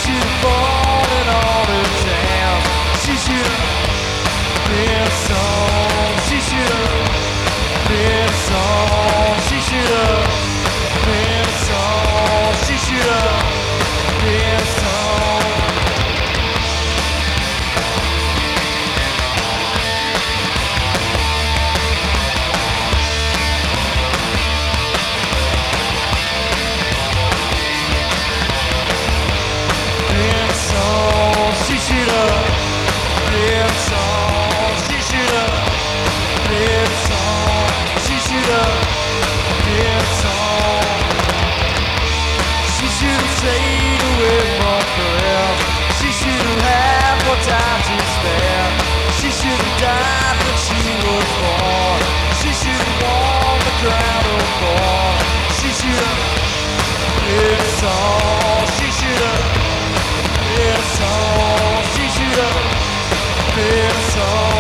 should have fallen on her town. She should have been song. She should have been song. She should have been song. She should have been song. She should have been song. She should have been song. She should have been song. She should have stayed away from forever. She should have had more time to spare. She should have died when she was born. She should have won the crown of thorn. She should have been song. She should have been song. She should have been song.